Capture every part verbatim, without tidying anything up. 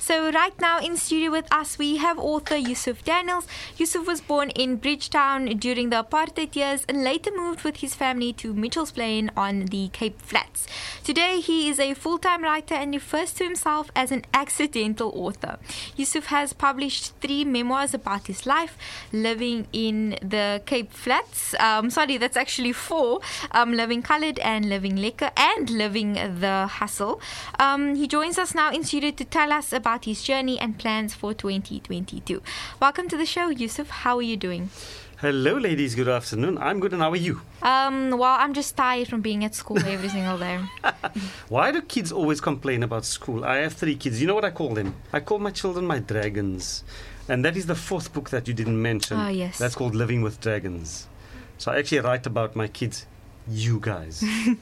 So right now in studio with us, we have author Yusuf Daniels. Yusuf was born in Bridgetown during the apartheid years and later moved with his family to Mitchell's Plain on the Cape Flats. Today, he is a full-time writer and refers to himself as an accidental author. Yusuf has published three memoirs about his life, living in the Cape Flats. Um, sorry, that's actually four. Um, Living Coloured and Living Lekker and Living the Hustle. Um, he joins us now in studio to tell us about his journey and plans for twenty twenty-two. Welcome to the show, Yusuf. How are you doing? Hello, ladies. Good afternoon. I'm good, and how are you? Um, well, I'm just tired from being at school every single day. Why do kids always complain about school? I have three kids. You know what I call them? I call my children my dragons. And that is the fourth book that you didn't mention. Oh, yes. That's called Living with Dragons. So I actually write about my kids, you guys.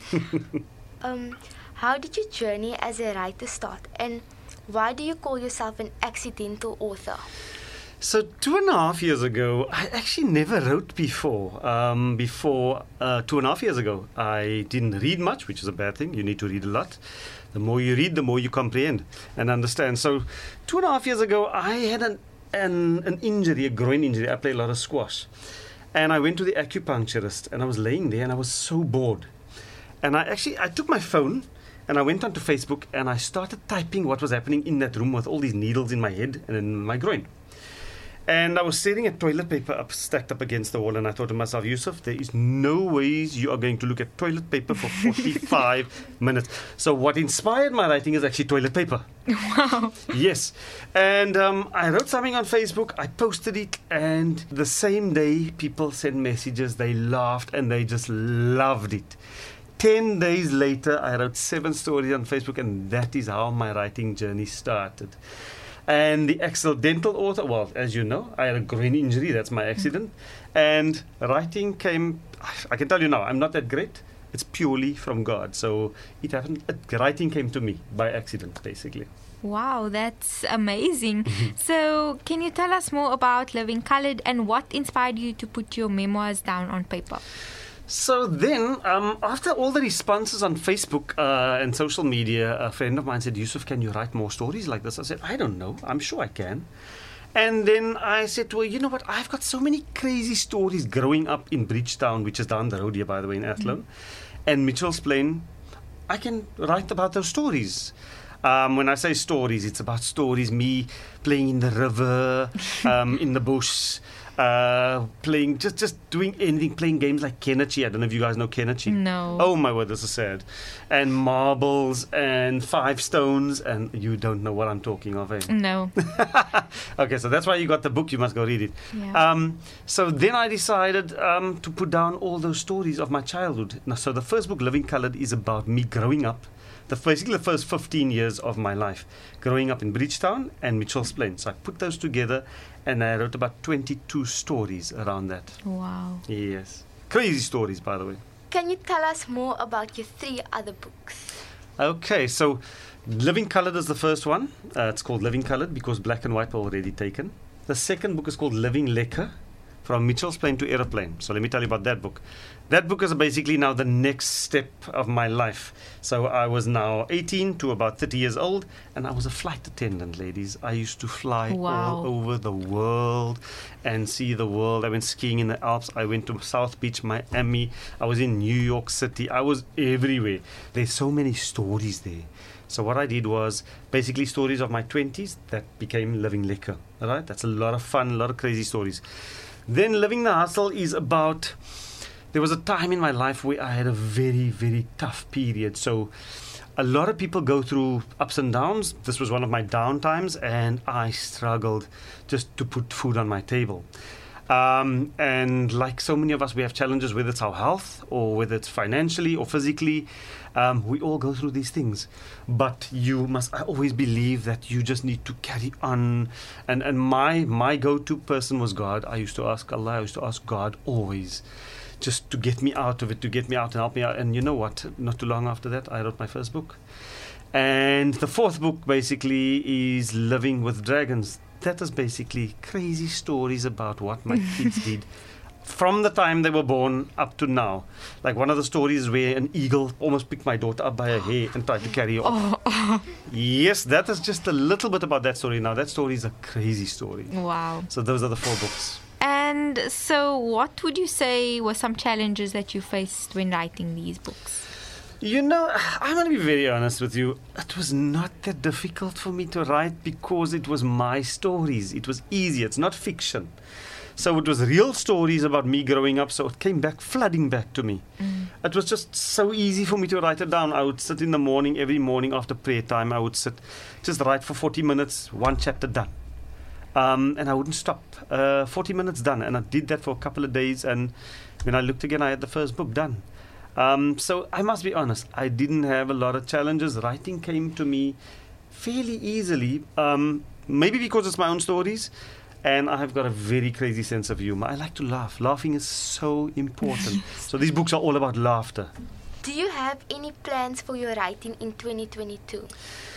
um, how did your journey as a writer start? And why do you call yourself an accidental author? So two and a half years ago, I actually never wrote before. Um, before uh, two and a half years ago, I didn't read much, which is a bad thing. You need to read a lot. The more you read, the more you comprehend and understand. So two and a half years ago, I had an an, an injury, a groin injury. I play a lot of squash. And I went to the acupuncturist, and I was laying there, and I was so bored. And I actually, I took my phone, and I went onto Facebook, and I started typing what was happening in that room with all these needles in my head and in my groin. And I was staring at toilet paper up, stacked up against the wall, and I thought to myself, Yusuf, there is no ways you are going to look at toilet paper for forty-five minutes. So what inspired my writing is actually toilet paper. Wow. Yes. And um, I wrote something on Facebook, I posted it, and the same day people sent messages, they laughed, and they just loved it. Ten days later, I wrote seven stories on Facebook, and that is how my writing journey started. And the accidental author, well, as you know, I had a groin injury, that's my accident. And writing came, I can tell you now, I'm not that great. It's purely from God. So it happened, it, writing came to me by accident, basically. Wow, that's amazing. So can you tell us more about Living Coloured and what inspired you to put your memoirs down on paper? So then, um, after all the responses on Facebook uh, and social media, a friend of mine said, Yusuf, can you write more stories like this? I said, I don't know. I'm sure I can. And then I said to her, you know what? I've got so many crazy stories growing up in Bridgetown, which is down the road here, by the way, in Athlone, mm-hmm. and Mitchell's Plain. I can write about those stories. Um, when I say stories, it's about stories, me playing in the river, um, in the bush, uh, playing, just, just doing anything, playing games like Kenichi. I don't know if you guys know Kenichi. No. Oh my word, this is sad. And marbles and five stones, and you don't know what I'm talking of, eh? No. Okay, so that's why you got the book. You must go read it. Yeah. Um, so then I decided um, to put down all those stories of my childhood. Now, so the first book, Living Coloured, is about me growing up. The basically the first fifteen years of my life, growing up in Bridgetown and Mitchell's Plain. So I put those together, and I wrote about twenty-two stories around that. Wow. Yes. Crazy stories, by the way. Can you tell us more about your three other books? Okay, so Living Coloured is the first one. Uh, it's called Living Coloured because black and white were already taken. The second book is called Living Lekker, from Mitchell's Plain to Aeroplane. So let me tell you about that book. That book is basically now the next step of my life. So I was now eighteen to about thirty years old, and I was a flight attendant, ladies. I used to fly Wow. all over the world and see the world. I went skiing in the Alps. I went to South Beach, Miami. I was in New York City. I was everywhere. There's so many stories there. So what I did was basically stories of my twenties that became Living Lekker. All right? That's a lot of fun, a lot of crazy stories. Then Living the Hustle is about, there was a time in my life where I had a very, very tough period. So a lot of people go through ups and downs. This was one of my down times, and I struggled just to put food on my table. Um, and like so many of us, we have challenges, whether it's our health or whether it's financially or physically. Um, we all go through these things. But you must, I always believe that you just need to carry on. And, and my, my go-to person was God. I used to ask Allah, I used to ask God always, just to get me out of it, to get me out and help me out. And you know what? Not too long after that, I wrote my first book. And the fourth book basically is Living with Dragons. That is basically crazy stories about what my kids did from the time they were born up to now. Like one of the stories where an eagle almost picked my daughter up by her hair and tried to carry her off. Oh, Yes, that is just a little bit about that story. Now, that story is a crazy story. wow. So those are the four books. And so, what would you say were some challenges that you faced when writing these books? You know, I'm going to be very honest with you. It was not that difficult for me to write because it was my stories. It was easy. It's not fiction. So it was real stories about me growing up. So it came back, flooding back to me. Mm. It was just so easy for me to write it down. I would sit in the morning, every morning after prayer time, I would sit, just write for forty minutes, one chapter done. Um, and I wouldn't stop. Uh, forty minutes done. And I did that for a couple of days. And when I looked again, I had the first book done. Um, so I must be honest, I didn't have a lot of challenges. Writing came to me fairly easily, um, maybe because it's my own stories. And I have got a very crazy sense of humor. I like to laugh. Laughing is so important. So these books are all about laughter. Do you have any plans for your writing in twenty twenty-two?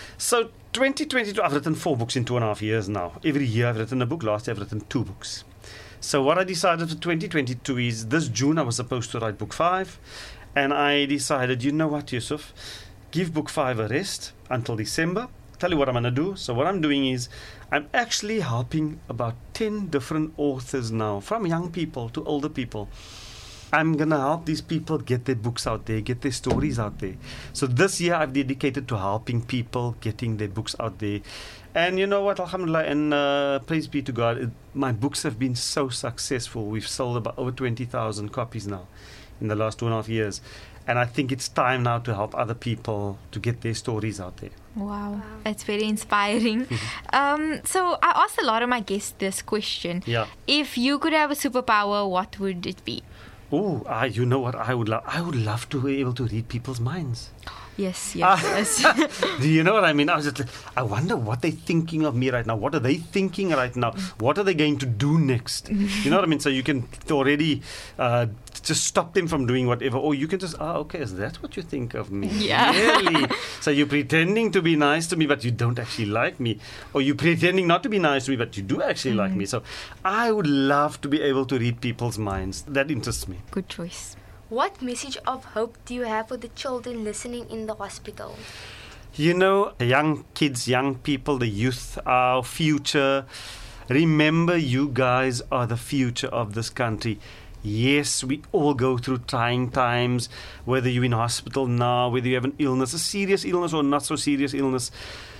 So twenty twenty-two, I've written four books in two and a half years now. Every year I've written a book. Last year I've written two books. So what I decided for twenty twenty-two is this June I was supposed to write book five. And I decided, you know what, Yusuf, give book five a rest until December. Tell you what I'm going to do. So what I'm doing is I'm actually helping about ten different authors now, from young people to older people. I'm going to help these people get their books out there, get their stories out there. So this year I've dedicated to helping people getting their books out there. And you know what, alhamdulillah, and uh, praise be to God, it, my books have been so successful. We've sold about over twenty thousand copies now in the last two and a half years. And I think it's time now to help other people to get their stories out there. Wow, Wow. that's very inspiring. um, so I asked a lot of my guests this question. Yeah. If you could have a superpower, what would it be? Oh, ah, you know what I would love? I would love to be able to read people's minds. Yes, yes, yes. Do you know what I mean? I was just like, I wonder what they're thinking of me right now. What are they thinking right now? What are they going to do next? You know what I mean? So you can already uh, just stop them from doing whatever. Or you can just, ah, okay, is that what you think of me? Yeah. Really? So you're pretending to be nice to me, but you don't actually like me. Or you're pretending not to be nice to me, but you do actually like me. So I would love to be able to read people's minds. That interests me. Good choice. What message of hope do you have for the children listening in the hospital? You know, young kids, young people, the youth, our future. Remember, you guys are the future of this country. Yes, we all go through trying times, whether you're in hospital now, whether you have an illness, a serious illness or not so serious illness.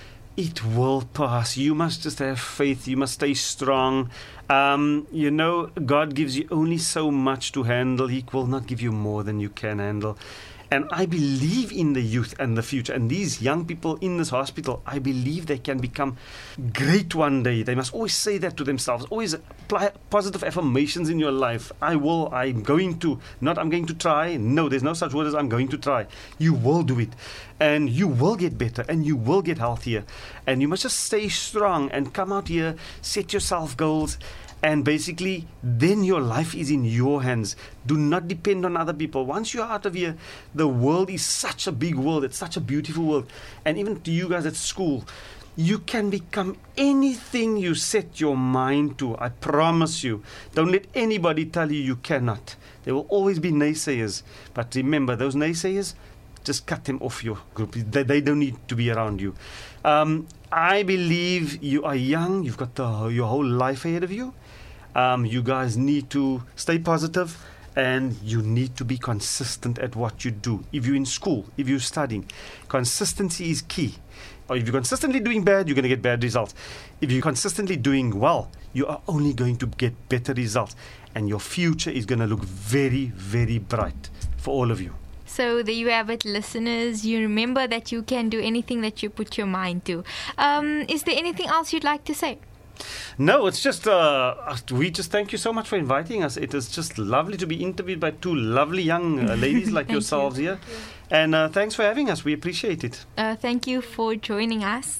It will pass. You must just have faith. You must stay strong. Um, you know, God gives you only so much to handle. He will not give you more than you can handle. And I believe in the youth and the future. And these young people in this hospital, I believe they can become great one day. They must always say that to themselves. Always apply positive affirmations in your life. I will, I'm going to. Not I'm going to try. No, there's no such word as I'm going to try. You will do it. And you will get better. And you will get healthier. And you must just stay strong and come out here, set yourself goals. And basically, then your life is in your hands. Do not depend on other people. Once you're out of here, the world is such a big world. It's such a beautiful world. And even to you guys at school, you can become anything you set your mind to. I promise you. Don't let anybody tell you you cannot. There will always be naysayers. But remember, those naysayers, just cut them off your group. They, they don't need to be around you. Um, I believe you are young. You've got the, your whole life ahead of you. Um, you guys need to stay positive and you need to be consistent at what you do. If you're in school, if you're studying, consistency is key. Or if you're consistently doing bad, you're going to get bad results. If you're consistently doing well, you are only going to get better results. And your future is going to look very, very bright for all of you. So there you have it, listeners. You remember that you can do anything that you put your mind to. Um, is there anything else you'd like to say? No, it's just, uh, we just thank you so much for inviting us. It is just lovely to be interviewed by two lovely young uh, ladies like yourselves you. here. And uh, thanks for having us. We appreciate it. Uh, thank you for joining us.